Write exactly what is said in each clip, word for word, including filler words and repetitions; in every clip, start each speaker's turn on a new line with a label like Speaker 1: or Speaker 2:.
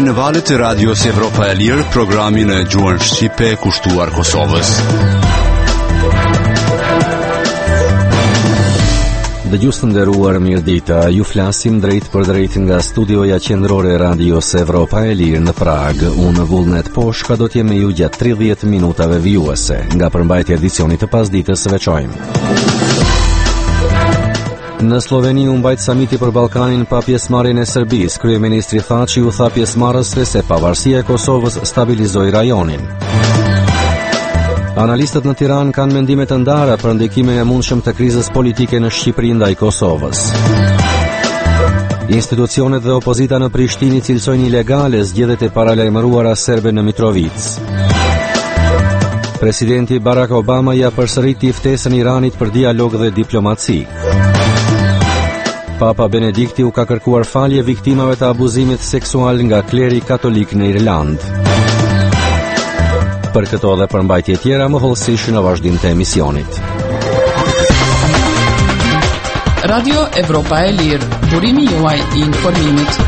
Speaker 1: në valët e Radios Evropa e Lirë, programin e gjuhën shqipe kushtuar Kosovës.
Speaker 2: Dëgjues të nderuar, mirëdita. Ju flasim drejt për drejt nga studioja qendrore e Radios Evropa e Lirë në Prag. Unë Vullnet Poshka do të jem me ju gjatë tridhjetë minutave vijuese. Nga përmbajtja e edicionit të pasdites së veçojmë. Në Sloveni u mbajt samiti për Ballkanin pa pjesëmarrjen e Serbisë. Kryeministri Thaçi u tha pjesëmarrësve se pavarësia e Kosovës stabilizoi rajonin. Analistët në Tiranë kanë mendime të ndara për ndikimin e mundshëm të krizës politike në Shqipëri ndaj Kosovës. Institucionet dhe opozita në Prishtinë cilësojnë ilegale zgjedhjet e paralajmëruara serbe në Mitrovicë. Presidenti Barack Obama ja përsëriti ftesën Iranit për dialog dhe diplomaci. Papa Benedikti u ka kërkuar falje viktimave të abuzimit seksual nga kleri katolik në Irlandë. Për këto dhe përmbajtje tjera më hollësisht në vazhdim të emisionit.
Speaker 3: Radio Evropa e Lirë, burimi juaj i informimit.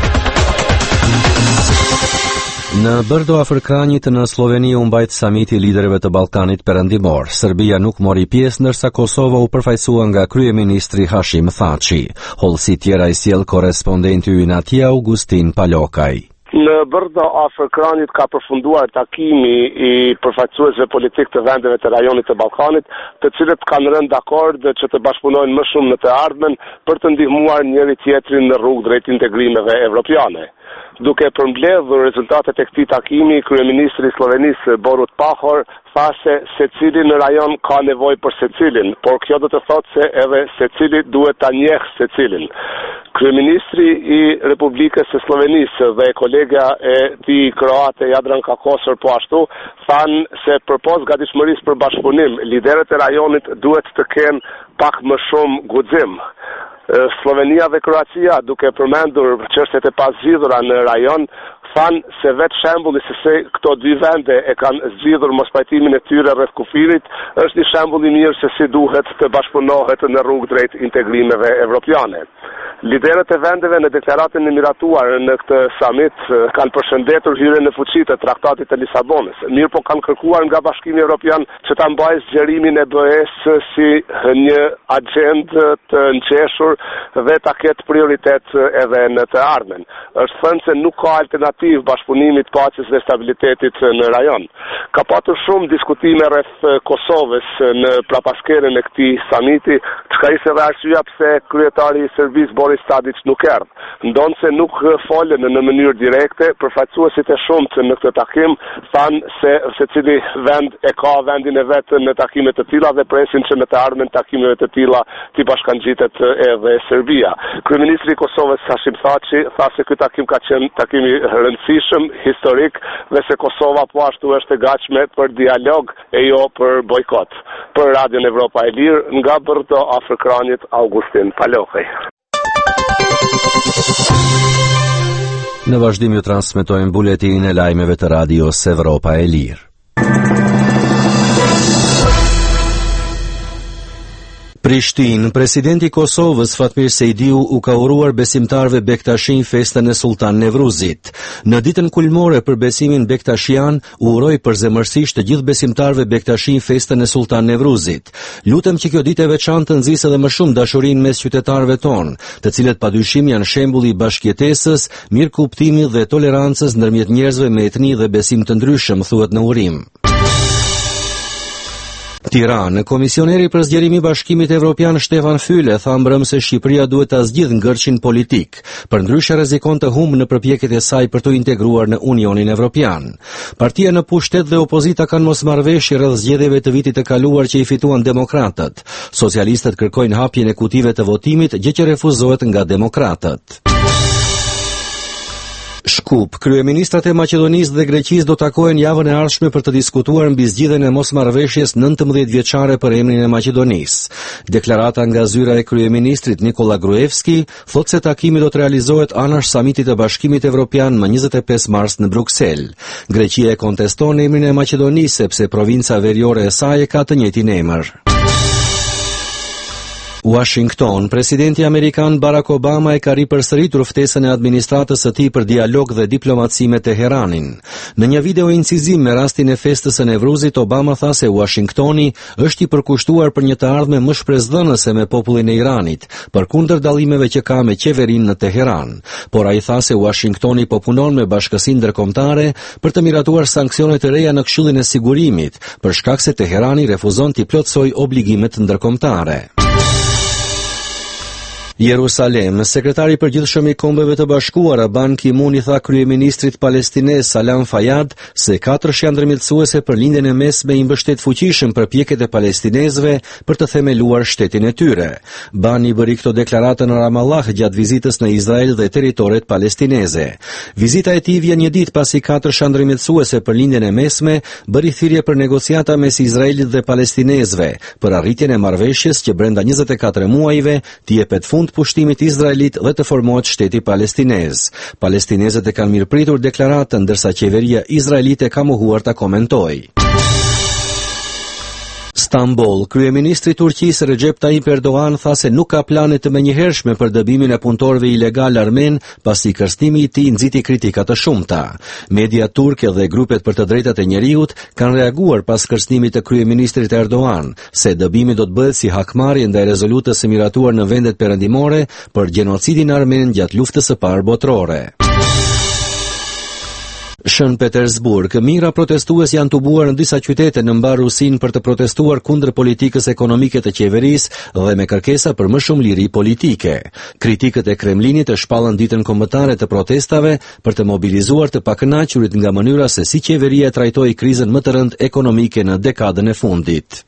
Speaker 2: Në Brdo afër Kranjit në Sloveni u mbajt samiti i liderëve të Ballkanit Perëndimor. Serbia nuk mori pjesë, ndërsa Kosova u përfaqësua nga kryeministri Hashim Thaçi. Hollësi tjera i sjell korrespondenti ynë atje Augustin Palokaj.
Speaker 4: Në Brdo afër Kranjit ka përfunduar takimi i përfaqësuesve politik të vendeve të rajonit të Ballkanit, të cilët kanë rënë dakord që të bashkëpunojnë më shumë në të ardhmen për të ndihmuar njëri tjetrin në rrugë drejt integrimeve evropiane. Duke përmbledhur rezultatet e këtij takimi, kryeministri i Slovenisë Borut Pahor tha se secili në rajon ka nevojë për secilin, por kjo do të thotë se edhe secili duhet ta njeh secilin. Kryeministri i Republikës së Slovenisë dhe kolega e tij kroate Jadranka Kosor po ashtu thanë se përpos gatishmërisë për bashkëpunim, liderët e rajonit duhet të kenë pak më shumë guxim. Slovenia dhe Kroacia, duke përmendur çështjet e pazgjidhura në rajon, thanë se vetë shembulli se se këto dy vende e kanë zgjidhur mospajtimin e tyre rreth kufirit, është një shembull i mirë se si duhet të bashkëpunohet në rrugë drejt integrimeve evropiane. Liderët e vendeve në deklaratën e miratuar në këtë summit kanë përshëndetur hyrjen në fuqi të Traktatit të Lisabonës. Mirë po kanë kërkuar nga Bashkimi Evropian që ta mbajë zgjerimin e B E-s si një agjendë të ngjeshur dhe ta ketë prioritet edhe në të ardhmen. Është thënë se nuk ka alternativë bashkëpunimit, paqes dhe stabilitetit në rajon. Ka patur shumë diskutime rreth Kosovës në prapaskerën e këtij samiti, çka ishte edhe arsyeja pse kryetari i Serbisë Boris Tadić nuk erdhi. Ndonse nuk folën në mënyrë direkte, përfaqësuesit e shumtë në këtë takim thanë se secili vend e ka vendin e vet në takime të tilla dhe presin që në të ardhmen takimeve të tilla të bashkangjitet edhe Serbia. Kryeministri i Kosovës Hashim Thaçi tha se ky takim ka qenë takim i rëndësishëm, historik dhe se Kosova po ashtu është e gatshme për dialog e jo për bojkot. Për Radion Evropa e Lirë, nga Brdo afër Kranjit, Augustin Palokaj.
Speaker 2: Në vazhdim ju transmetojmë buletinin e lajmeve të Radios Evropa e Lirë. Prishtinë, presidenti i Kosovës Fatmir Sejdiu u ka uruar besimtarëve Bektashin festën e Sultan Nevruzit. Në ditën kulmore për besimin bektashian, u uroi përzemërsisht të gjithë besimtarëve Bektashin festën e Sultan Nevruzit. Lutem që kjo ditë e veçantë të nxjisë edhe më shumë dashurinë mes qytetarëve tonë, të cilët padyshim janë shembulli i bashkëjetesës, mirëkuptimit dhe tolerancës ndërmjet njerëzve me etni dhe besim të ndryshëm, thuhet në urim. Tiranë, komisioneri për zgjerimi i Bashkimit Evropian Stefan Füle tha mbrëm se Shqipëria duhet ta zgjidhë ngërçin politik, përndryshe rrezikon të humbë në përpjekjet e saj për të integruar në Unionin Evropian. Partia në pushtet dhe opozita kanë mosmarrëveshje rreth zgjedhjeve të vitit të kaluar që i fituan demokratët. Socialistët kërkojnë hapjen e kutive të votimit, gjë që refuzohet nga demokratët. Shkup, kryeministrat e Maqedonisë dhe Greqisë do takohen javën e ardhshme për të diskutuar mbi zgjidhjen e mosmarrëveshjes nëntëmbëdhjetë vjeçare për emrin e Maqedonisë. Deklarata nga zyra e kryeministrit Nikola Gruevski thotë se takimi do të realizohet anash samitit të Bashkimit Evropian më njëzet e pesë mars në Bruksel. Greqia e konteston emrin e Maqedonisë sepse provinca veriore e saj ka të njëjtin emër. Washington, presidenti amerikan Barack Obama e ka ripërsëritur ftesën e administratës së tij për dialog dhe diplomaci me Teheranin. Në një video incizim me rastin e festës së Nevruzit, Obama tha se Washingtoni është i përkushtuar për një të ardhme më shpresdhënëse me popullin e Iranit, përkundër dallimeve që ka me qeverinë në Teheran. Por ai tha se Washingtoni po punon me bashkësinë ndërkombëtare për të miratuar sanksione të reja në Këshillin e Sigurimit, për shkak se Teherani refuzon t'i plotësojë obligimet ndërkombëtare. Jerusalem, sekretari i përgjithshëm i Kombeve të Bashkuara Ban Ki-moon i tha kryeministrit palestinez Salam Fayyad se katërsh janë ndërmjetësuese për lindjen e mesme i mbështet fuqishëm përpjekjet e palestinezëve për të themeluar shtetin e tyre. Ban i bëri këto deklarate në Ramallah gjatë vizitës në Izrael dhe territoret palestineze. Vizita e tij vjen një ditë pasi katërsh janë ndërmjetësuese për lindjen e mesme bëri thirrje për negociata mes Izraelit dhe palestinezëve për arritjen e marrëveshjes që brenda njëzet e katër muajve t'i jepet fund pushtimit izraelit dhe të formohet shteti palestinez. Palestinezët e kanë mirëpritur deklaratën, ndërsa qeveria izraelite ka mohuar ta komentojë. Stamboll, kryeministri i Turqisë Recep Tayyip Erdogan tha se nuk ka plane të menjëhershme për dëbimin e punëtorëve ilegal armen, pasi kërstimi i tij nxiti kritika të shumta. Media turke dhe grupet për të drejtat e njerëzit kanë reaguar pas kërcënimit të kryeministrit Erdogan, se dëbimi do të bëhet si hakmarrje ndaj rezolutës së miratuar në vendet perëndimore për gjenocidin armen gjatë luftës së parë botërore. Shën Petersburg, mijëra protestues janë tubuar në disa qytete në mbar Rusinë për të protestuar kundër politikës ekonomike të qeverisë dhe me kërkesa për më shumë liri politike. Kritikët e Kremlinit e shpallën ditën kombëtare të protestave për të mobilizuar të pakënaqurit nga mënyra se si qeveria e trajtoi krizën më të rëndë ekonomike në dekadën e fundit.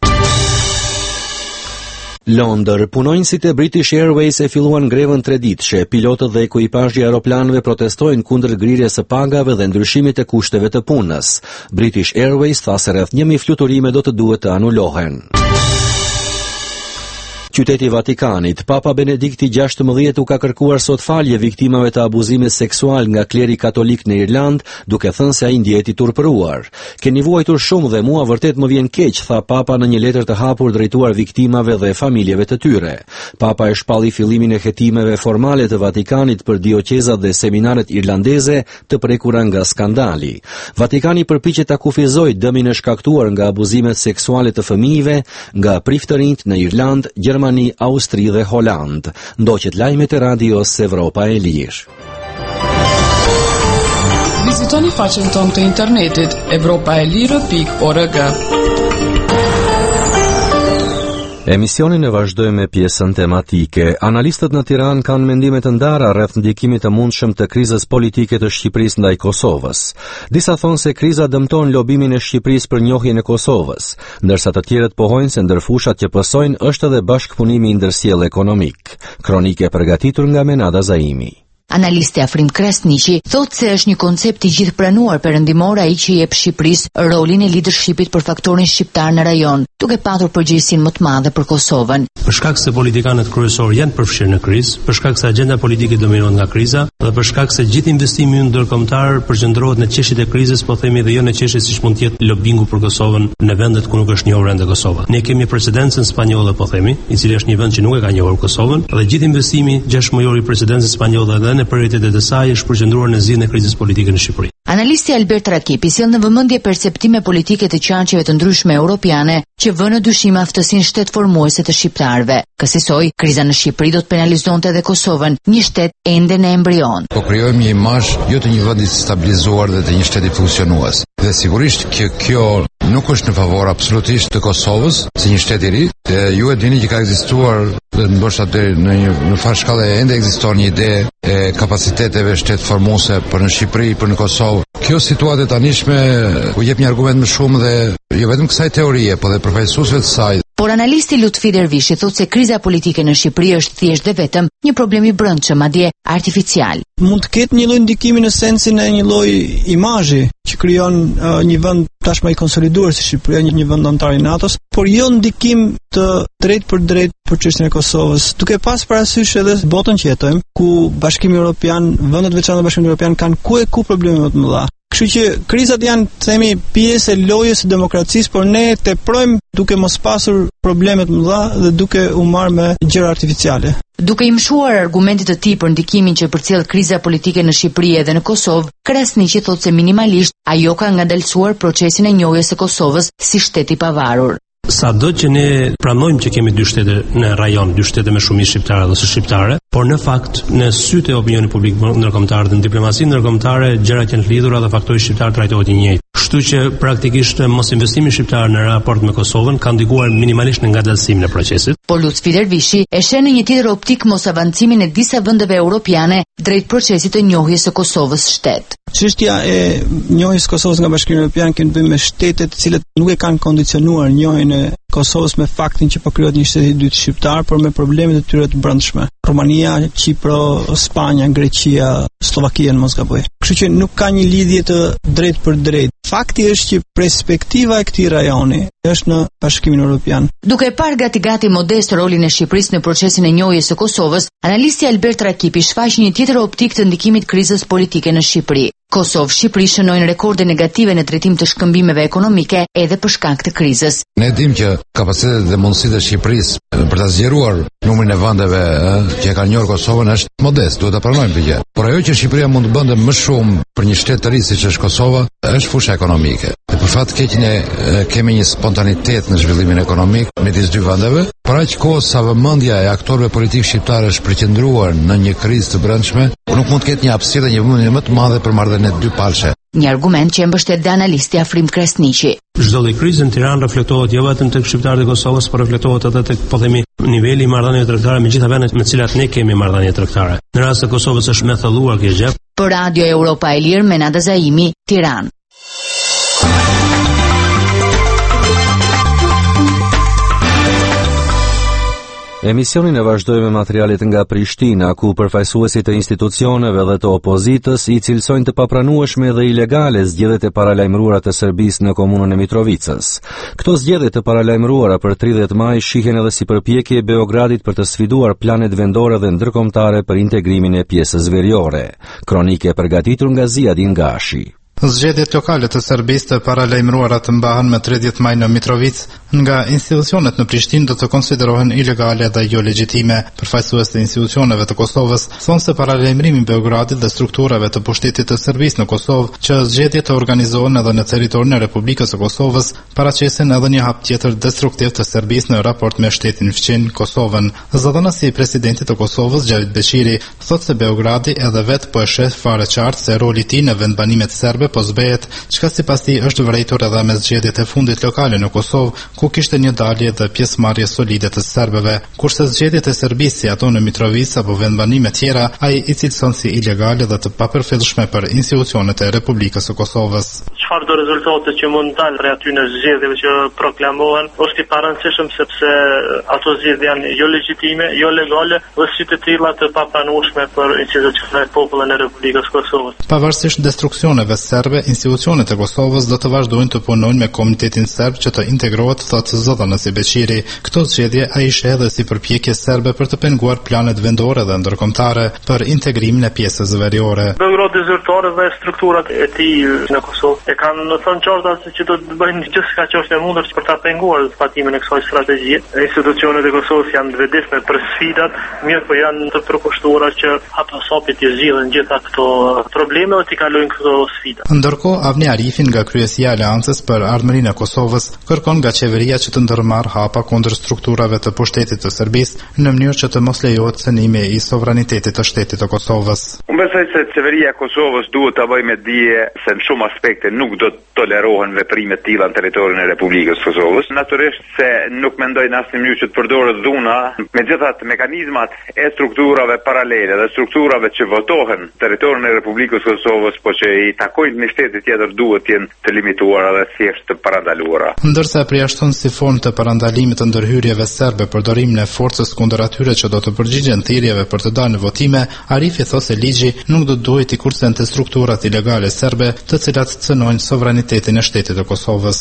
Speaker 2: Londër, punonjësit e British Airways e filluan grevën treditëshe. Pilotët dhe ekuipazhi i aeroplanëve protestojnë kundër ngrirjes së pagave dhe ndryshimit të kushteve të punës. British Airways tha se rreth një mijë fluturime do të duhet të anulohen. Qyteti i Vatikanit, Papa Benedikti gjashtëmbëdhjetë u ka kërkuar sot falje viktimave të abuzimit seksual nga kleri katolik në Irland, duke thënë se ai ndihet i turpëruar. Keni vuajtur shumë dhe mua vërtet më vjen keq, tha Papa në një letër të hapur drejtuar viktimave dhe familjeve të tyre. Papa e shpalli fillimin e hetimeve formale të Vatikanit për dioqezat dhe seminaret irlandeze të prekura nga skandali. Vatikani përpiqet ta kufizojë dëmin e shkaktuar nga abuzimet seksuale të fëmijëve nga priftërinjt në Irland, Gjermani, Austri dhe Holand. Ndoqet lajmet e radios Evropa e Lirë.
Speaker 3: Vizitoni faqen tonë të internetit evropa e lirë pikë org.
Speaker 2: Emisionin e vazhdojmë me pjesën tematike. Analistët në Tiranë kanë mendime të ndara rreth ndikimit të mundshëm të krizës politike të Shqipërisë ndaj Kosovës. Disa thonë se kriza dëmton lobimin e Shqipërisë për njohjen e Kosovës, ndërsa të tjerët pohojnë se ndër fushat që pësojnë është edhe bashkëpunimi ndërsjellë ekonomik. Kronike e përgatitur nga Menada Zaimi.
Speaker 5: Analisti Afrim Krasniqi thotë se është një koncept i gjithpranuar perëndimor ai që jep Shqipërisë rolin e leadershipit për faktorin shqiptar në rajon, duke patur përgjegjësinë më të madhe për Kosovën.
Speaker 6: Për shkak se politikanët kryesorë janë përfshirë në krizë, për shkak se agjenda politike dominohet nga kriza dhe për shkak se gjithë investimi ynë ndërkombëtar përqendrohet në çështjet e krizës, po themi dhe jo në çështje siç mund të jetë lobingu për Kosovën në vendet ku nuk është njohur ende Kosova. Ne kemi precedencën spanjolle, po themi, i cili është një vend që nuk e ka njohur Kosovën, dhe gjithë investimi gjashtë i precedencës spanjolle dhe në prioritetet e saj është përqendruar në zgjidhjen e krizës politike në Shqipëri.
Speaker 5: Analisti Albert Rakipi sjell në vëmendje perceptime politike të qanqeve të ndryshme europiane që vënë në dyshim aftësinë shtetformuese të shqiptarëve. Kësaj, kriza në Shqipëri do të penalizonte edhe Kosovën, një shtet ende në embrion.
Speaker 7: Po krijojmë një imazh jo të një vendi stabilizuar dhe të një shteti funksionues. Dhe sigurisht që kjo nuk është në favor absolutisht të Kosovës, si një shtet i ri. Ju e dini që ka ekzistuar dhe ndoshta deri në një në far shkallë ende ekziston një ide e kapaciteteve shtetformuese për në Shqipëri, për në Kosovë. Kjo situatë e tanishme u jep një argument më shumë dhe jo vetëm kësaj teorie, por edhe përfaqësuesve të saj.
Speaker 5: Por analisti Lutfi Dervishi thotë se kriza politike në Shqipëri është thjesht dhe vetëm një problem i brendshëm, madje artificial.
Speaker 8: Mund të ketë një lloj ndikimi në sensin e një lloj imazhi që krijon uh, një vend tashmë i konsoliduar si Shqipëria, një, një vend antar i NATO-s, por jo ndikim të drejt për drejt për çështjen e Kosovës, duke pas parasysh edhe botën që jetojmë, ku Bashkimi Evropian, vendet veçantë të Bashkimit Evropian kanë ku e ku probleme më të mëdha. Kështu që krizat janë, themi, pjesë e lojës së demokracisë, por ne teprojmë duke mos pasur probleme të mëdha dhe duke u marrë me gjëra artificiale.
Speaker 5: Duke i mshuar argumentit të tij për ndikimin që përcjell kriza politike në Shqipëri edhe në Kosovë, Krasniqi thotë se minimalisht ajo ka ngadalësuar procesin e njohjes së Kosovës si shtet i pavarur.
Speaker 6: Sado që ne pranojmë që kemi dy shtete në rajon, dy shtete me shumicë shqiptare dhe shqiptare, por në fakt në sytë e opinionit publik ndërkombëtar dhe në diplomacinë ndërkombëtare gjërat janë të lidhura dhe faktori shqiptar trajtohet i njëjtë. Kështu që praktikisht mos investimi shqiptar në raport me Kosovën ka ndikuar minimalisht në ngadalësimin e procesit.
Speaker 5: Por Lutfi Dervishi e sheh në një tjetër optik mos avancimin e disa vendeve europiane drejt procesit të njohjes së Kosovës shtet.
Speaker 8: Çështja e njohjes së Kosovës nga Bashkimi Evropian kanë bënë me shtete të cilat nuk e kanë kondicionuar njohjen e Kosovës me faktin që po krijohet një shtet i dytë shqiptar, por me problemet e tyre të brendshme. Rumania, Kipro, Spanja, Greqia, Slovakia në mos gaboj. Kështu që nuk ka një lidhje të drejtë për drejtë. Fakti është që perspektiva e këtij rajoni është në Bashkimin Evropian.
Speaker 5: Duke parë gati-gati modest rolin e Shqipërisë në procesin e njohjes së Kosovës, analisti Albert Rakipi shfaq një tjetër optik të ndikimit krizës politike në Shqipëri. Kosovë, Shqipëri shënojnë rekorde negative në trajtim të shkëmbimeve ekonomike edhe për shkak të krizës.
Speaker 7: Ne dimë që kapacitetet dhe mundësitë e Shqipërisë për ta zgjeruar numrin e vendeve që kanë njohur Kosovën është modest, duhet ta pranojmë këtë gjë. Por ajo që Shqipëria mund të bënte më shumë për një shtet të ri siç është Kosova, është fusha ekonomike. Dhe për fat keq ne kemi një spontanitet në zhvillimin ekonomik midis dy vendeve, por aq kohë sa vëmendja e aktorëve politikë shqiptarë është përqendruar në një krizë të brendshme, nuk mund të ketë një hapësirë dhe një vëmendje më të madhe për marrëdhënie dy palshe.
Speaker 5: Një argument që e mbështet dhe analisti Afrim Krasniqi.
Speaker 6: Çdo lloj krize në Tiranë reflektohet jo vetëm tek shqiptarët e Kosovës, por reflektohet edhe tek, po themi, niveli i marrëdhënieve tregtare me gjitha vendet me të cilat ne kemi marrëdhënie tregtare. Në rast të Kosovës është më thelluar kjo gjë.
Speaker 5: Për Radio Europa e Lirë, Menada Zaimi, Tiranë.
Speaker 2: Emisionin e vazhdojmë me materialet nga Prishtina, ku përfaqësuesit e institucioneve dhe të opozitës i cilësojnë të papranueshme dhe ilegale zgjedhjet e paralajmëruara të Serbisë në komunën e Mitrovicës. Këto zgjedhje të paralajmëruara për tridhjetë maj shihen edhe si përpjekje e Beogradit për të sfiduar planet vendore dhe ndërkombëtare për integrimin e pjesës veriore. Kronike e përgatitur nga Ziadin Gashi.
Speaker 9: Zgjedhjet lokale të Serbisë të paralajmëruara të mbahen më tridhjetë maj në Mitrovicë nga institucionet në Prishtinë do të konsiderohen ilegale dhe jo legjitime. Përfaqësues të institucioneve të Kosovës thonë se paralajmërimi i Beogradit dhe strukturave të pushtetit të Serbisë në Kosovë që zgjedhjet të organizohen edhe në territorin e Republikës së Kosovës paraqesin edhe një hap tjetër destruktiv të Serbisë në raport me shtetin fqin Kosovën. Zëdhënësi i presidentit të Kosovës Xhavid Beqiri thotë se Beogradi edhe vetë po e sheh fare qartë se roli i tij në vendbanimet serbe po zbehet, çka sipas tij është vërejtur edhe me zgjedhjet e fundit lokale në Kosovë, ku kishte një dalje dhe pjesëmarrje solide të serbëve, kurse zgjedhjet e Serbisë si ato në Mitrovicë apo vendbanime tjera, ai i cilëson si ilegale dhe të papërfillshme për institucionet e Republikës së Kosovës.
Speaker 10: Çfarë do rezultate që mund dalë prej aty në zgjedhjeve që proklamohen, është i parëndësishëm sepse ato zgjedhje janë jo legjitime, jo legale dhe si të tilla të papranueshme për institucionet e popullin e Republikës së Kosovës.
Speaker 9: Pavarësisht destruksioneve serbe, institucionet e Kosovës do të vazhdojnë të punojnë me komunitetin serb që të integrohet, thotë zëdhënësi Beqiri. Këto zgjedhje ai sheh edhe si përpjekje serbe për të penguar planet vendore dhe ndërkombëtare për integrimin e pjesës veriore.
Speaker 10: Beogradi zyrtare dhe strukturat e tij në Kosovë e kanë në thënë qartë që do të bëjnë gjithçka që është e mundur për ta penguar zbatimin e kësaj strategjie. Institucionet e Kosovës janë të vetëdijshme për sfidat, mirë po janë të përkushtuara që hapësopit të zgjidhin gjitha këto probleme dhe të kalojnë këto sfida.
Speaker 9: Ndërkohë, Avni Arifin nga kryesia e Aleancës për Ardhmërinë e Kosovës kërkon nga qeveria që të ndërmarrë hapa kundër strukturave të pushtetit të Serbisë në mënyrë që të mos lejohet cënimi i sovranitetit të shtetit të Kosovës.
Speaker 11: Unë besoj se qeveria e Kosovës duhet ta bëjë me dije se në shumë aspekte nuk do të tolerohen veprime të tilla në territorin e Republikës së Kosovës. Natyrisht se nuk mendoj në asnjë mënyrë që të përdoret dhuna, megjithatë mekanizmat e strukturave paralele dhe strukturave që votohen në territorin e Republikës së Kosovës, po që i takojnë në shtetit tjetër duhet të jenë të limituara dhe thjesht të parandaluara.
Speaker 9: Ndërsa përjashton si formë të parandalimit të ndërhyrjeve serbe përdorimin e forcës kundër atyre që do të përgjigjen thirrjeve për të dalë në votime, Arifi thotë se ligji nuk do të duhet i kursente strukturat ilegale serbe, të cilat cënojnë sovranitetin e shtetit të Kosovës.
Speaker 11: Strukturat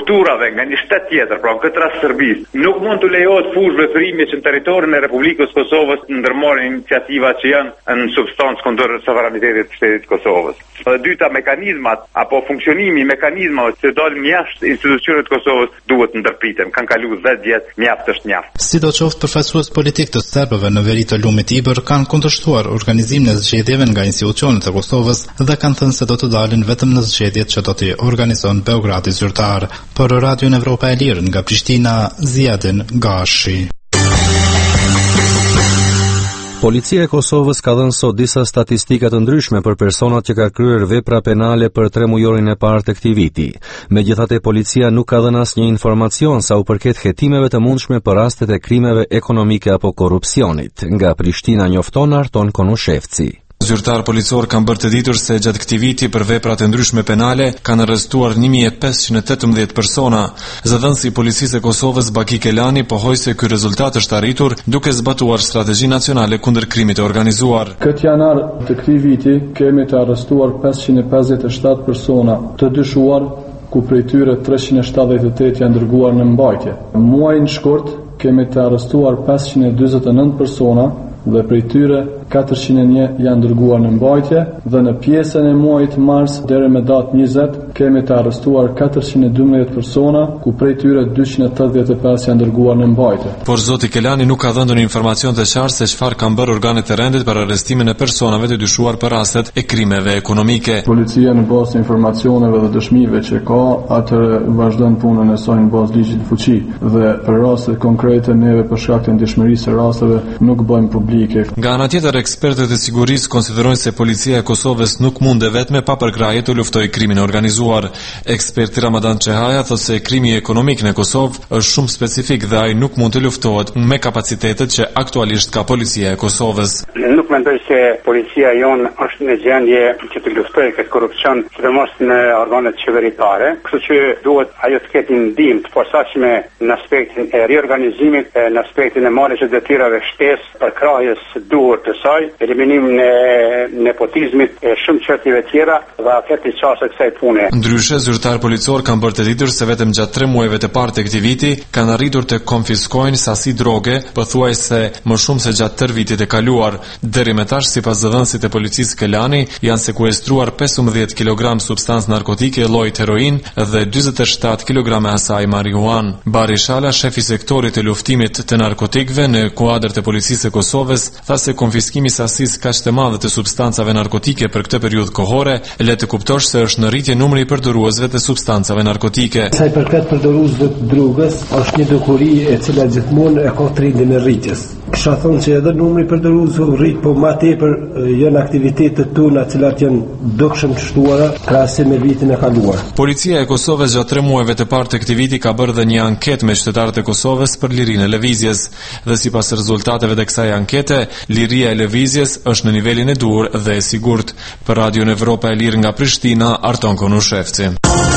Speaker 11: strukturave nga një shtet tjetër, pra në këtë rast Serbisë, nuk mund të lejohet fush veprimi që në territorin e Republikës Kosovës ndërmarrin iniciativa që janë në substancë kundër sovranitetit të shtetit të Kosovës. Dhe dyta, mekanizmat apo funksionimi i mekanizmave që dalin jashtë institucionet të Kosovës duhet ndërpriten. Kanë kaluar dhjetë vjet, mjaft është mjaft.
Speaker 9: Sidoqoftë, përfaqësues politik të serbëve në veri të lumit Ibër kanë kundërshtuar organizimin e zgjedhjeve nga institucionet e Kosovës dhe kanë thënë se do të dalin vetëm në zgjedhjet që do t'i organizon Beogradi zyrtar. Për Radio Evropa e Lirë nga Prishtina, Ziadin Gashi.
Speaker 2: Policia e Kosovës ka dhënë sot disa statistika të ndryshme për personat që ka kryer vepra penale për tre mujorin e parë të këtij viti. Megjithatë, policia nuk ka dhënë asnjë informacion sa u përket hetimeve të mundshme për rastet e krimeve ekonomike apo korrupsionit. Nga Prishtina njofton Arton Konushevci.
Speaker 12: Zyrtar policor kanë bërë të ditur se gjatë këtij viti për vepra të ndryshme penale kanë arrestuar një mijë e pesëqind e tetëmbëdhjetë persona. Zëdhënësi i Policisë së Kosovës Baki Kelani pohoi se ky rezultat është arritur duke zbatuar strategjinë nacionale kundër krimit të organizuar.
Speaker 13: Këtë janar të këtij viti kemi të arrestuar pesëqind e pesëdhjetë e shtatë persona të dyshuar, ku prej tyre treqind e shtatëdhjetë e tetë janë dërguar në mbajtje. Në muajin shkurt kemi të arrestuar pesëqind e dyzet e nëntë persona dhe prej tyre katërqind e një janë dërguar në mbajtje dhe në pjesën e muajit mars deri me datë njëzet kemi të arrestuar katërqind e dymbëdhjetë persona, ku prej tyre dyqind e tetëdhjetë e pesë janë dërguar në mbajtje.
Speaker 12: Por zoti Kelani nuk ka dhënë informacion të qartë se çfarë kanë bërë organet e rendit për arrestimin e personave të dyshuar për rastet e krimeve ekonomike.
Speaker 13: Policia në bazë të informacioneve dhe dëshmive që ka, atëherë vazhdon punën e saj në bazë ligjit në fuqi dhe për raste konkrete neve për shkak të ndjeshmërisë së rasteve nuk bëjmë publike.
Speaker 12: Nga ana tjetër, ekspertët e sigurisë konsiderojnë se policia e Kosovës nuk mund e vetme pa përkrahje të luftojë krimin e organizuar. Eksperti Ramadan Çehaja thotë se krimi ekonomik në Kosovë është shumë specifik dhe ai nuk mund të luftohet me kapacitetet që aktualisht ka policia e Kosovës.
Speaker 14: Nuk mendoj se policia jon është në gjendje që të luftojë këtë korrupsion, sidomos në organet qeveritare, kështu që duhet ajo të ketë ndihmë të posaçme në aspektin e riorganizimit, në aspektin e marrjes së detyrave shtesë, përkrahjes së duhur të saj, eliminimin e nepotizmit e shumë çështjeve tjera dhe afeti çastë kësaj pune.
Speaker 12: Ndryshe, zyrtar policor kanë bërë të ditur se vetëm gjatë tre muajve të parë të këtij viti kanë arritur të konfiskojnë sasi droge, pothuajse më shumë se gjatë tërë vitit e kaluar. Deri më tash, sipas zëdhënësit e policisë Kelani, janë sekuestruar pesëmbëdhjetë kilogram substancë narkotike llojit heroin dhe dyzet e shtatë kilograme asaj marijuan. Bari Shala, shefi i sektorit të luftimit të narkotikëve në kuadër të policisë së Kosovës, tha se konfiskimi sasisë kaq të madhe të substancave narkotike për këtë periudhë kohore le të kuptosh se është në rritje numri i përdoruesve të substancave narkotike.
Speaker 15: Sa i përket përdoruesve të drogës, është një dukuri e cila gjithmonë e ka trendin e rritjes. Kisha thonë që edhe numri i përdoruesve rrit, po më tepër janë aktivitetet tona të cilat janë dukshëm të shtuara krahasim me vitin e kaluar.
Speaker 12: Policia e Kosovës gjatë tre muajve të parë të këtij viti ka bërë dhe një anketë me qytetarët e Kosovës për lirinë e lëvizjes dhe sipas rezultateve të kësaj ankete, liria e lëvizjes është në nivelin e duhur dhe e sigurt. Për Radio Evropa e Lirë nga Prishtina, Arton Konushevci.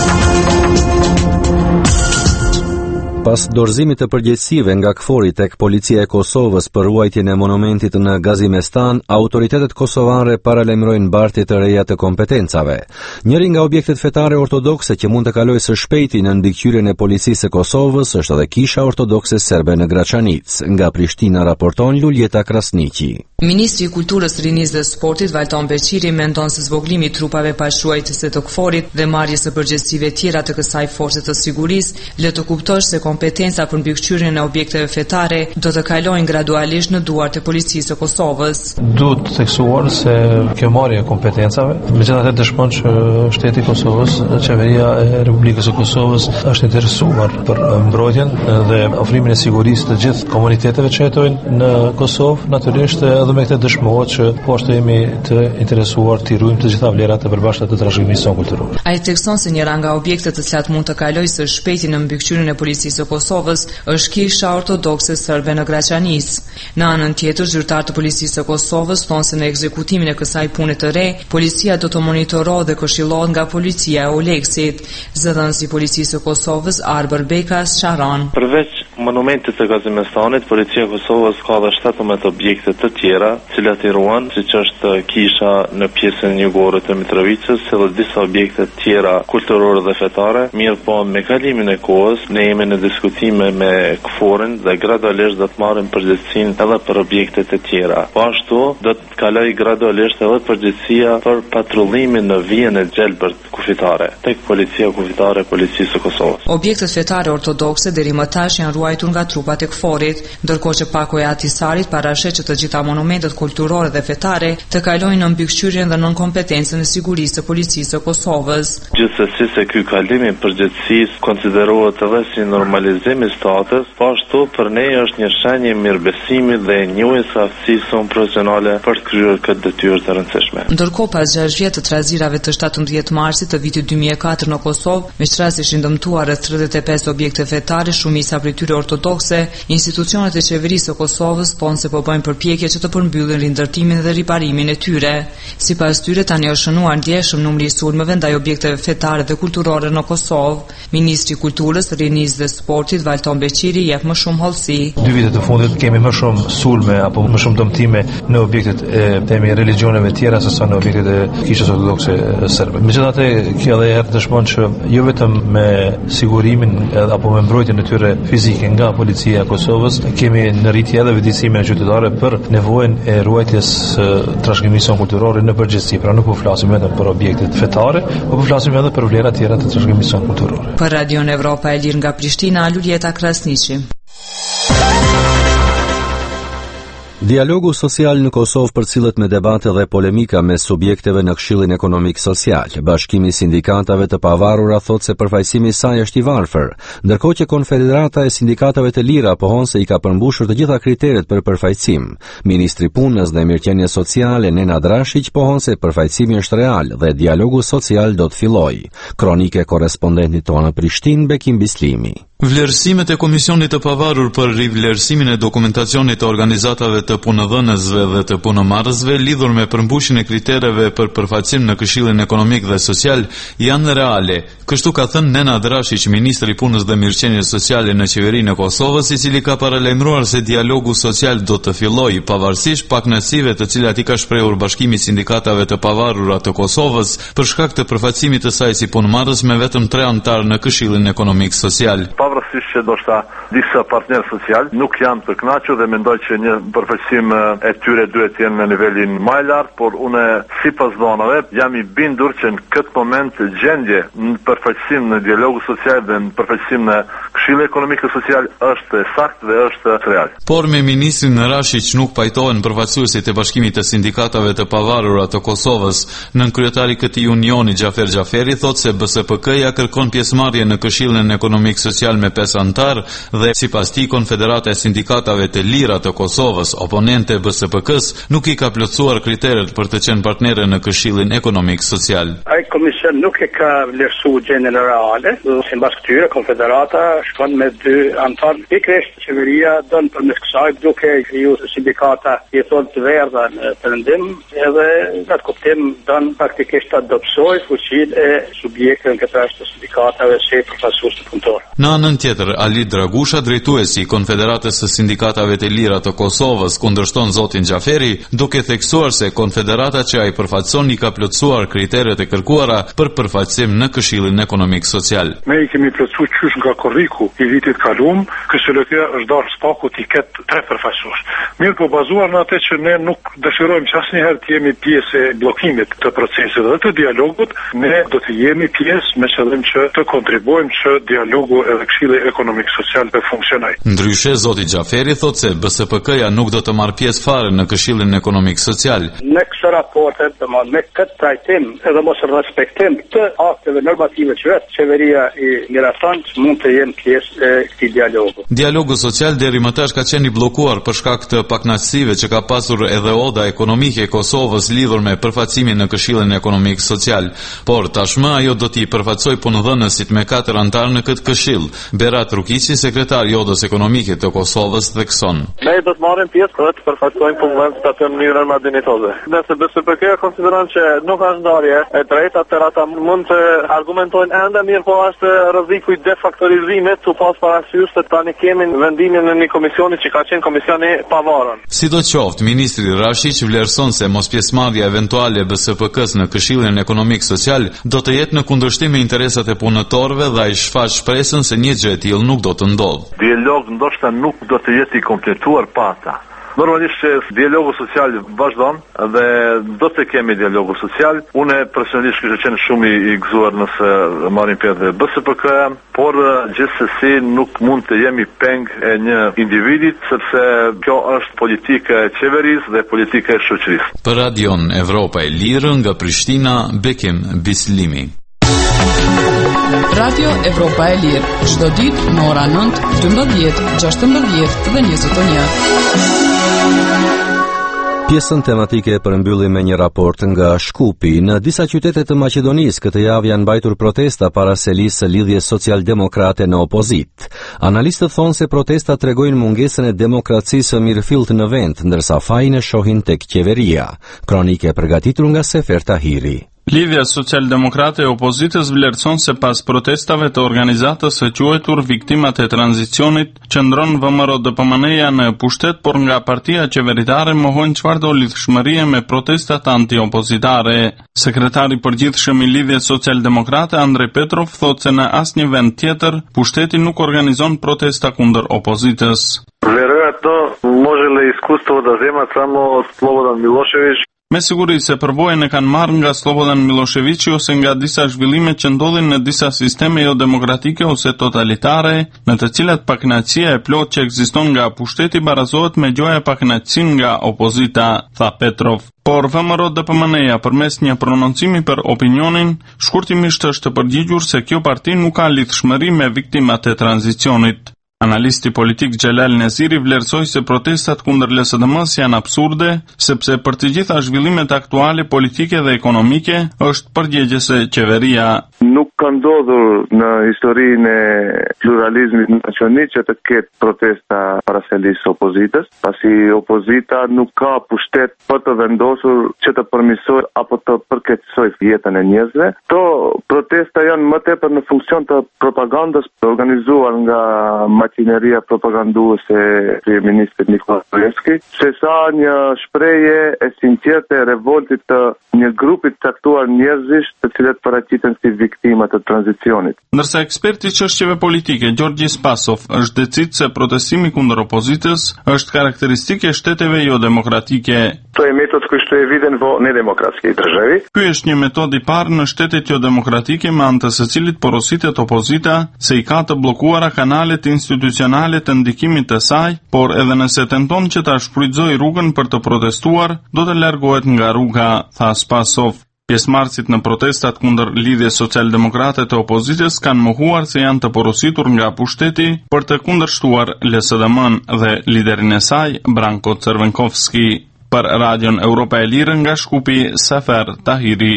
Speaker 2: Pas dorëzimit të përgjegjësive nga KFOR-i tek Policia e Kosovës për ruajtjen e monumentit në Gazimestan, autoritetet kosovare paralajmërojnë mbartje të reja të kompetencave. Njëri nga objektet fetare ortodokse që mund të kalojë së shpejti në mbikëqyrjen e Policisë së Kosovës është edhe Kisha Ortodokse Serbe në Graçanic. Nga Prishtina raporton Luljeta Krasniqi.
Speaker 16: Ministri i Kulturës, Rinisë dhe Sportit Valton Beqiri mendon se zvoglimi i trupave pashruajtëse të KFOR-it dhe marrjes së përgjegjësive tjera të kësaj force të sigurisë le të kuptosh se kompetenca për mbikëqyrjen e objekteve fetare do të kalojnë gradualisht në duart e Policisë së Kosovës.
Speaker 6: Duhet të theksuar se kjo marrje e kompetencave, megjithatë dëshmon që shteti i Kosovës, qeveria e Republikës së Kosovës është interesuar për mbrojtjen dhe ofrimin e sigurisë të gjithë komuniteteve që jetojnë në Kosovë, natyrisht edhe me këtë dëshmohet që poshtë jemi të interesuar të ruajmë të gjitha vlerat e përbashkëta të trashëgimisë sonë kulturore.
Speaker 16: Ai thekson se njëra nga objektet të cilat mund të kalojë së shpejti në mbikëqyrjen e Policisë së Kosovës është Kisha Ortodokse Serbe në Graçanic. Në anën tjetër, zyrtar të Policisë së Kosovës thonë se në ekzekutimin e kësaj pune të re, policia do të monitorohet dhe këshillohet nga policia e Oleksit. Zëdhënësi i Policisë së Kosovës Arber Bekas Sharon.
Speaker 17: Përveç monumentit të Kazimestanit, policia e Kosovës ka dhe shtatëmbëdhjetë objekte të tjera, cilat i ruan, siç është kisha në pjesën jugore të Mitrovicës, edhe disa objekte tjera kulturore dhe fetare. Mirë po, me kalimin e kohës, ne jemi në diskutime me KFOR-in dhe gradualisht do të marrim përgjegjësinë edhe për objektet e tjera. Po ashtu, do të kaloj gradualisht edhe përgjegjësia për patrullimin në vijën e Gjelbërt kufitare, tek policia kufitare e policisë së Kosovës.
Speaker 16: Objektet fetare ortodokse deri më tash janë ruajtur nga trupat e KFOR-it, ndërkohë që pakoja e Atisarit parashet që të gjitha monumentet kulturore dhe fetare të kalojnë në mbikëqyrjen dhe nën kompetencën e sigurisë së policisë së Kosovës.
Speaker 17: Gjithsesi se ky kalim i përgjegjësisë konsiderohet edhe si normalizim i statës, po ashtu për ne është një shenjë mirëbesimi dhe njohjes së aftësisë sonë profesionale për të kryer këtë detyrë të rëndësishme.
Speaker 16: Ndërkohë, pas gjashtë vjet të trazirave të shtatëmbëdhjetë marsit të vitit dy mijë e katër në Kosovë, me qëtras ishin dëmtuar rreth tridhjetë e pesë objekte fetare, shumica prej tyre ortodokse, institucionet e qeverisë së Kosovës thonë se po bëjnë përpjekje që të përmbyllin rindërtimin dhe riparimin e tyre. Sipas tyre, tani është shënuar ndjeshëm numri i sulmeve ndaj objekteve fetare dhe kulturore në Kosovë. Ministri i Kulturës, Rinisë dhe Sportit, Valton Beqiri, jep më shumë hollësi.
Speaker 18: Dy vitet të fundit kemi më shumë sulme apo më shumë dëmtime në objektet e temi religioneve tjera se sa në objektet e kishës ortodokse serbe. Megjithatë, kjo edhe herë dëshmon që jo vetëm me sigurimin apo me mbrojtjen e tyre fizike nga policia e Kosovës, kemi në rritje edhe vëdësime qytetare për nevojën e ruajtjes së trashëgimisë kulturore në përgjithësi. Pra nuk po flasim vetëm për objektet fetare, por po flasim edhe për vlera tjera të trashëgimisë kulturore.
Speaker 16: Për Radion Evropa e Lirë nga Prishtina, Luljeta Krasniqi.
Speaker 2: Dialogu social në Kosovë përcillet me debate dhe polemika me subjekteve në Këshillin Ekonomik Social. Bashkimi i Sindikatave të Pavarura thotë se përfaqësimi i saj është i varfër, ndërkohë që Konfederata e Sindikatave të Lira pohon se i ka përmbushur të gjitha kriteret për përfaqësim. Ministri i Punës dhe Mirëqenies Sociale Nenad Rashiq pohon se përfaqësimi është real dhe dialogu social do të fillojë. Kronike korrespondentit tonë në Prishtinë, Bekim Bislimi.
Speaker 19: Vlerësimet e Komisionit të Pavarur për rivlerësimin e dokumentacionit të organizatave të punëdhënësve dhe të punëmarrësve lidhur me përmbushjen e kritereve për përfaqësim në Këshillin Ekonomik dhe Social janë reale. Kështu ka thënë Nenad Rashiq, ministri i Punës dhe Mirëqenies Sociale në qeverinë e Kosovës, i cili ka paralajmëruar se dialogu social do të fillojë pavarësisht pakënaqësive të cilat i ka shprehur Bashkimi i Sindikatave të Pavarura të Kosovës për shkak të përfaqësimit të saj si punëmarrës me vetëm tre anëtar në Këshillin Ekonomik Social.
Speaker 20: Pavarësisht që do shta disa partnerë social nuk janë të kënaqur dhe mendoj që një përfaqësim e tyre duhet të jenë në nivelin më i lartë, por unë sipas dhënave jam i bindur që në këtë moment gjendje në përfaqësim në dialogu social dhe në përfaqësim në Këshillin Ekonomik dhe Social është e saktë dhe është real.
Speaker 19: Por me ministrin Rashiq nuk pajtohen përfaqësuesit e Bashkimit të Sindikatave të Pavarura të Kosovës. Nën kryetari i këtij unioni Xhafer Xhaferi thotë se B S P K-ja kërkon pjesëmarrje në Këshillin Ekonomik Social me pesë anëtar dhe sipas tij Konfederata e Sindikatave të Lira të Kosovës, oponente B S P K-s, nuk i ka plotësuar kriteret për të qenë partnere në Këshillin Ekonomik Social.
Speaker 14: Ai komision nuk e ka vlerësuar gjendjen reale, sipas këtyre Konfederata shkon me dy anëtar. Pikërisht qeveria don përmes kësaj duke kriju sindikata i thotë të verdha në perëndim, edhe në atë kuptim don praktikisht të dobësoj fuqinë e subjekteve në këtë rast të sindikatave si përfaqësues të punëtorë.
Speaker 19: Në anën tjetër, Ali Dragusha, drejtuesi i Konfederatës së Sindikatave të Lira të Kosovës, kundërshton zotin Xhaferi, duke theksuar se Konfederata që ai përfaqëson i ka plotësuar kriteret e kërkuara për përfaqësim në Këshillin Ekonomik Social.
Speaker 21: Ne i kemi plotësuar qysh nga korriku i vitit kaluam, K S L K është darë spaku t'i ketë tre përfaqësues. Mirë po bazuar në atë që ne nuk dëshirojmë që asnjëherë të jemi pjesë e bllokimit të procesit dhe të dialogut, ne do të jemi pjesë me qëllim që të kontribuojmë që dialogu edhe Këshilli Ekonomik Social të funksionojë.
Speaker 19: Ndryshe, zoti Xhaferi thotë se B S P K-ja nuk do të marrë pjesë fare në Këshillin Ekonomik Social.
Speaker 14: Në këtë raport, domethënë me këtë trajtim edhe mos respektim të akteve normative që vetë qeveria i miraton mund të jenë pjesë e këtij dialogu.
Speaker 19: Dialogu social deri më tash ka qenë i bllokuar për shkak të pakënaqësive që ka pasur edhe Oda Ekonomike e Kosovës lidhur me përfaqësimin në Këshillin Ekonomik Social, por tashmë ajo do t'i përfaqësoj punëdhënësit me katër anëtar në këtë këshill. Berat Rukiqi, sekretari i Odës Ekonomike të Kosovës, thekson.
Speaker 10: Ne do të marrim pjesë për të përfaqësojmë punëdhënësit atë në mënyrë më dinjitoze. Nëse B S P K konsideron që nuk ka ndarje e drejtë, atëherë ata mund të argumentojnë ende mirë, po është rreziku i defaktorizimit tu pas parasysh se tani kemi vendimin në një komisioni që ka qenë komisioni pavarur.
Speaker 19: Sidoqoftë, ministri Rashiq vlerëson se mospjesëmarrja eventuale e B S P K-s në Këshillin Ekonomik Social do të jetë në kundërshtim me interesat e punëtorëve dhe ai shfaq shpresën se një gjë e tillë nuk do të ndodhë.
Speaker 20: Dialog ndoshta nuk do të jetë i kompletuar pa ata. Normalisht që dialogu social vazhdon dhe do të kemi dialogu social. Unë personalisht kisha qenë shumë i gëzuar nëse marrim pjesë B S P K, por gjithsesi nuk mund të jemi peng e një individit, sepse kjo është politika e qeverisë dhe politika e shoqërisë.
Speaker 19: Për Radion Evropa e Lirë nga Prishtina, Bekim Bislimi.
Speaker 3: Radio Evropa e Lirë, çdo ditë në ora nëntë, dymbëdhjetë, gjashtëmbëdhjetë dhe njëzet e një.
Speaker 2: Pjesën tematike e përmbyllim me një raport nga Shkupi. Në disa qytete të Maqedonisë këtë javë janë mbajtur protesta para selisë së lidhjes social-demokrate në opozit. Analistët thonë se protestat tregojnë mungesën e demokracisë së mirëfillt në vend, ndërsa fajin e shohin tek qeveria. Kronike e përgatitur nga Sefer Tahiri.
Speaker 1: Lidhja social-demokrate e opozitës vlerëson se pas protestave të organizatës së quajtur Viktimat e Tranzicionit, qëndron V M R O D P M N-ja në pushtet, por nga partia qeveritare mohojnë çfarëdo lidhshmërie me protestat anti-opozitare. Sekretari i përgjithshëm i Lidhjes Social-Demokrate Andrej Petrov thotë se në asnjë vend tjetër pushteti nuk organizon protesta kundër opozitës.
Speaker 21: Вероятно, може ли изкуство да вземат само Slobodan Milošević?
Speaker 1: Me siguri se përvojën e kanë marrë nga Slobodan Miloševići ose nga disa zhvillime që ndodhin në disa sisteme jo demokratike ose totalitare, në të cilat pakënaqësia e plot që ekziston nga pushteti barazohet me gjoja pakënaqësinë nga opozita, tha Petrov. Por V M R O D P M N-ja përmes një prononcimi për opinionin, shkurtimisht është të përgjigjur se kjo parti nuk ka lidhshmëri me viktimat e tranzicionit. Analisti politik Xhelal Neziri vlerësoi se protestat kundër L S D M-s janë absurde, sepse për të gjitha zhvillimet aktuale politike dhe ekonomike është përgjegjëse qeveria.
Speaker 21: Nuk ka ndodhur në historinë e pluralizmit nacional që të ketë protesta para selisë së opozitës, pasi opozita nuk ka pushtet për të vendosur që të përmirësojë apo të përkeqësojë jetën e njerëzve. Këto protesta janë më tepër në funksion të propagandës organizuar nga makineria propaganduese e kryeministit Nikola Gruevski, sesa një shprehje e sinqertë e revoltit të një grupi të caktuar njerëzish, të cilët paraqiten si viktima të tranzicionit.
Speaker 1: Ndërsa eksperti i çështjeve politike Gjorgji Spasov është decit se protestimi kundër opozitës është karakteristike e shteteve jo demokratike.
Speaker 21: To je metod koji što je viden vo nedemokratskej državi.
Speaker 1: Ky është një metodë i parë në shtetet jo demokratike me anë të së cilit porositet opozita se i ka të bllokuara kanalet institucionale të ndikimit të saj, por edhe nëse tenton që ta shfrytëzojë rrugën për të protestuar, do të largohet nga rruga, tha Spasov. Pjesëmarrësit në protestat kundër lidhjes social-demokrate të opozitës kanë mohuar se janë të porositur nga pushteti për të kundërshtuar L S D M-n dhe liderin e saj, Branko Crvenkovski. Për Radion Evropa e Lirë nga Shkupi, Sefer Tahiri.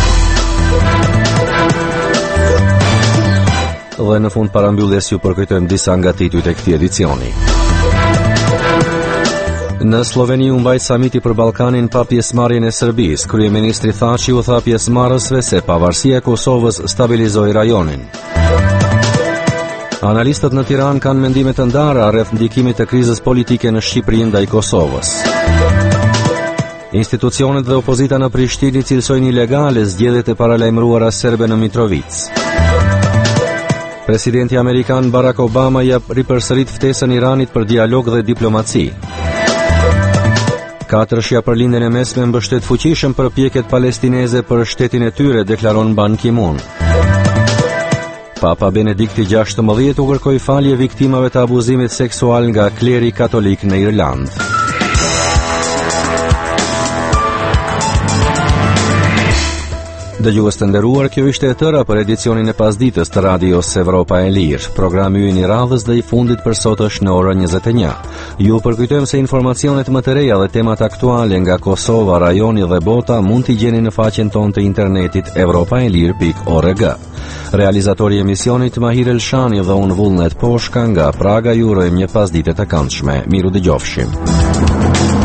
Speaker 2: Dhe në fund parambylljes ju përkujtojmë disa nga titujt e këtij edicioni. Në Sloveni u mbajt samiti për Ballkanin pa pjesëmarrjen e Serbisë. Kryeministri Thaçi u tha pjesëmarrësve se pavarësia e Kosovës stabilizoi rajonin. Analistët në Tiranë kanë mendime të ndara rreth ndikimit të krizës politike në Shqipëri ndaj Kosovës. Institucionet dhe opozita në Prishtinë cilësojnë ilegale zgjedhjet e paralajmëruara serbe në Mitrovic. Presidenti amerikan Barack Obama jep ripërsërit ftesën Iranit për dialog dhe diplomaci. Katërshja për lindjen e mesme mbështet fuqishëm përpjekjet palestineze për shtetin e tyre, deklaron Ban Ki-moon. Papa Benedikti gjashtëmbëdhjetë u kërkoi falje viktimave të abuzimit seksual nga kleri katolik në Irlandë. Dëgjues të nderuar, kjo ishte e tëra për edicionin e pasditës të Radios Evropa e Lirë. Programi ynë i radhës dhe i fundit për sot është në orën njëzet e një. Ju përkujtojmë se informacionet më të reja dhe temat aktuale nga Kosova, rajoni dhe bota mund t'i gjeni në faqen tonë të internetit evropaelir pikë org. Realizatori i emisionit Mahir Elshani dhe unë Vullnet Poshka nga Praga ju urojmë një pasditë të këndshme. Miru dëgjofshim.